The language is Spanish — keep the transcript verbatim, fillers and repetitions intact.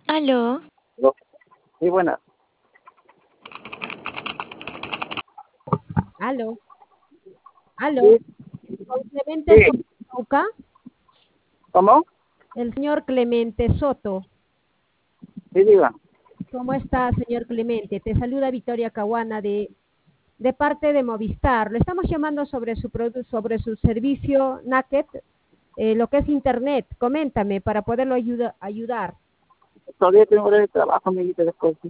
Aló. Aló. Sí, buenas. Aló, aló. Sí, Con Clemente sí. Soto, ¿Cómo? el señor Clemente Soto. Sí, diga. ¿Cómo está, señor Clemente? Te saluda Victoria Caguana de, de parte de Movistar. Le estamos llamando sobre su produ- sobre su servicio Naked, eh, lo que es Internet. Coméntame para poderlo ayuda- ayudar. Todavía tengo hora de trabajo, amiguita, después.